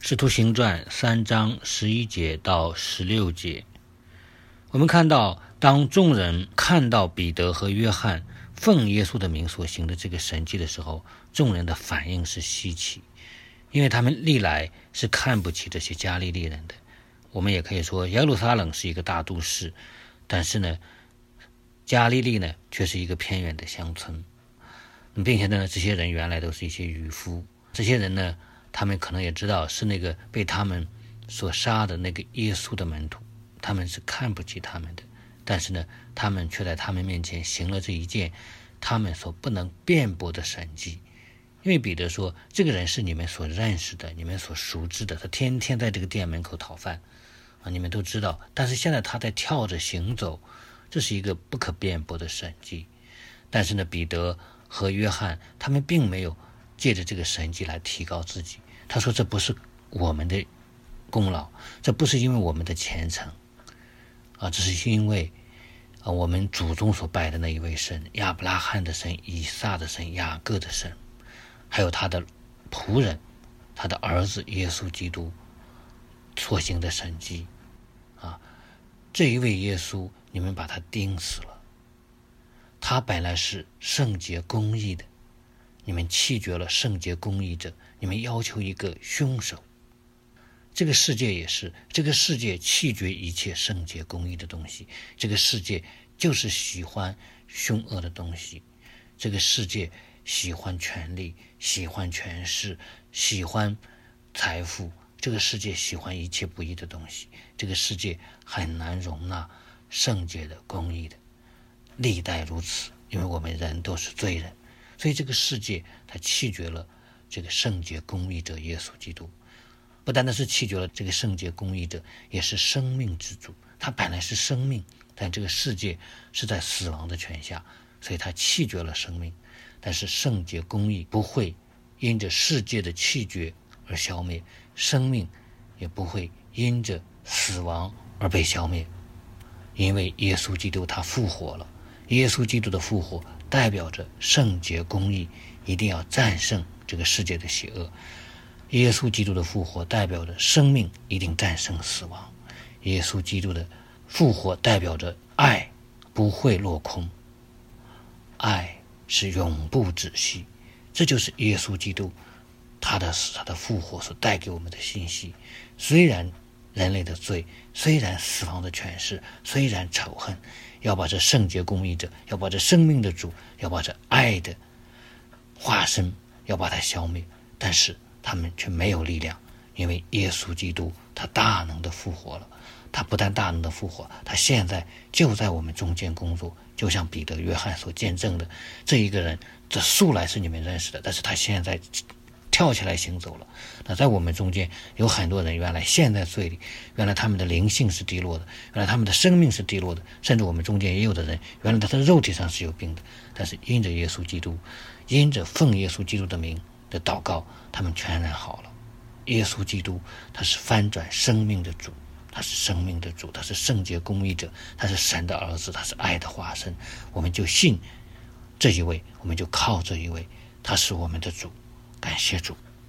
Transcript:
使徒行传3章11节到16节，我们看到当众人看到彼得和约翰奉耶稣的名所行的这个神迹的时候，众人的反应是稀奇，因为他们历来是看不起这些加利利人的。我们也可以说耶路撒冷是一个大都市，但是呢加利利呢却是一个偏远的乡村，并且呢这些人原来都是一些渔夫，这些人呢他们可能也知道是那个被他们所杀的那个耶稣的门徒，他们是看不起他们的，但是呢他们却在他们面前行了这一件他们所不能辩驳的神迹。因为彼得说这个人是你们所认识的，你们所熟知的，他天天在这个店门口讨饭你们都知道，但是现在他在跳着行走，这是一个不可辩驳的神迹。但是呢彼得和约翰他们并没有借着这个神迹来提高自己，他说这不是我们的功劳，这不是因为我们的虔诚这是因为我们祖宗所拜的那一位神，亚伯拉罕的神，以撒的神，雅各的神，还有他的仆人，他的儿子耶稣基督所行的神迹这一位耶稣你们把他钉死了，他本来是圣洁公义的，你们弃绝了圣洁公义者，你们要求一个凶手。这个世界也是，这个世界弃绝一切圣洁公义的东西，这个世界就是喜欢凶恶的东西，这个世界喜欢权力，喜欢权势，喜欢财富，这个世界喜欢一切不义的东西，这个世界很难容纳圣洁的公义的，历代如此，因为我们人都是罪人，所以这个世界它弃绝了这个圣洁公义者耶稣基督。不单单是弃绝了这个圣洁公义者，也是生命之主，他本来是生命，但这个世界是在死亡的权下，所以他弃绝了生命。但是圣洁公义不会因着世界的弃绝而消灭，生命也不会因着死亡而被消灭，因为耶稣基督他复活了。耶稣基督的复活代表着圣洁公义一定要战胜这个世界的邪恶，耶稣基督的复活代表着生命一定战胜死亡，耶稣基督的复活代表着爱不会落空，爱是永不止息，这就是耶稣基督他的死他的复活所带给我们的信息。虽然人类的罪，虽然死亡的权势，虽然仇恨，要把这圣洁公义者，要把这生命的主，要把这爱的化身要把它消灭，但是他们却没有力量，因为耶稣基督他大能的复活了。他不但大能的复活，他现在就在我们中间工作，就像彼得约翰所见证的，这一个人这素来是你们认识的，但是他现在跳起来行走了。那在我们中间有很多人原来陷在罪里，原来他们的灵性是低落的，原来他们的生命是低落的，甚至我们中间也有的人原来他的肉体上是有病的，但是因着耶稣基督，因着奉耶稣基督的名的祷告，他们全然好了。耶稣基督他是翻转生命的主，他是生命的主，他是圣洁公义者，他是神的儿子，他是爱的化身。我们就信这一位，我们就靠这一位，他是我们的主。感谢主。